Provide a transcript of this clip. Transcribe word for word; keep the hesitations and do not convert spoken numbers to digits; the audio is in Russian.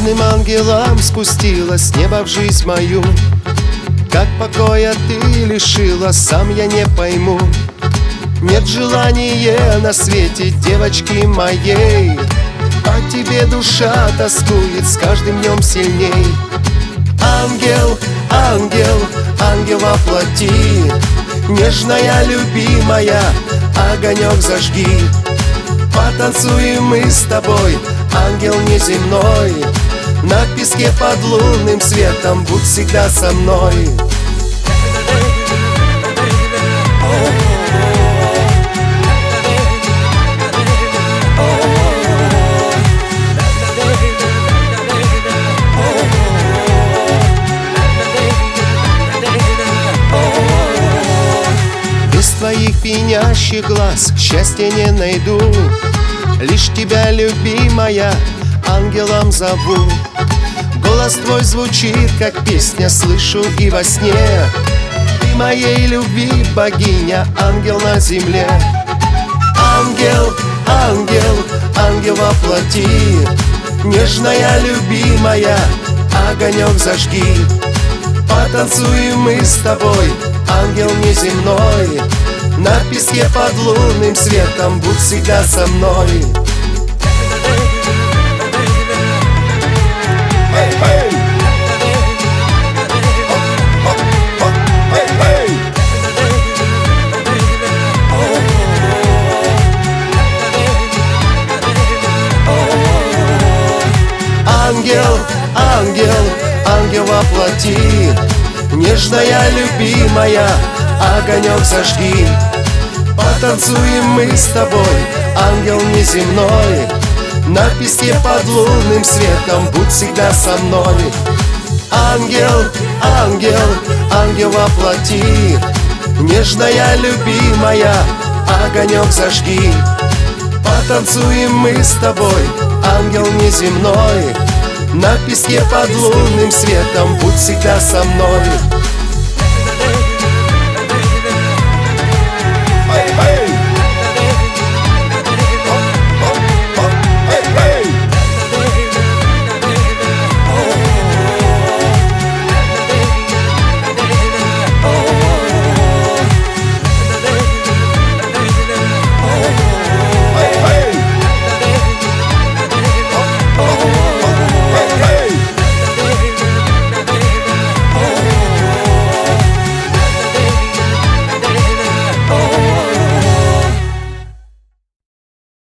нежным ангелом спустилась с неба в жизнь мою. Как покоя ты лишила, сам я не пойму. Нет желания на свете, девочки моей, по тебе душа тоскует с каждым днем сильней. Ангел, ангел, ангел во плоти, нежная, любимая, огонек зажги. Потанцуем мы с тобой, ангел неземной, на песке под лунным светом будь всегда со мной. Без твоих пьянящих глаз счастья не найду. Лишь тебя, любимая, ангелом зову. Голос твой звучит, как песня, слышу и во сне. Ты моей любви богиня, ангел на земле. Ангел, ангел, ангел во плоти, нежная, любимая, огонек зажги. Потанцуем мы с тобой, ангел неземной, на песке под лунным светом будь всегда со мной. Ангел, ангел, ангел во плоти, нежная, любимая, огонек зажги. Потанцуем мы с тобой, ангел неземной, на песке под лунным светом будь всегда со мной. Ангел, ангел, ангел во плоти, нежная, любимая, огонек зажги. Потанцуем мы с тобой, ангел неземной, на песке под лунным светом будь всегда со мной.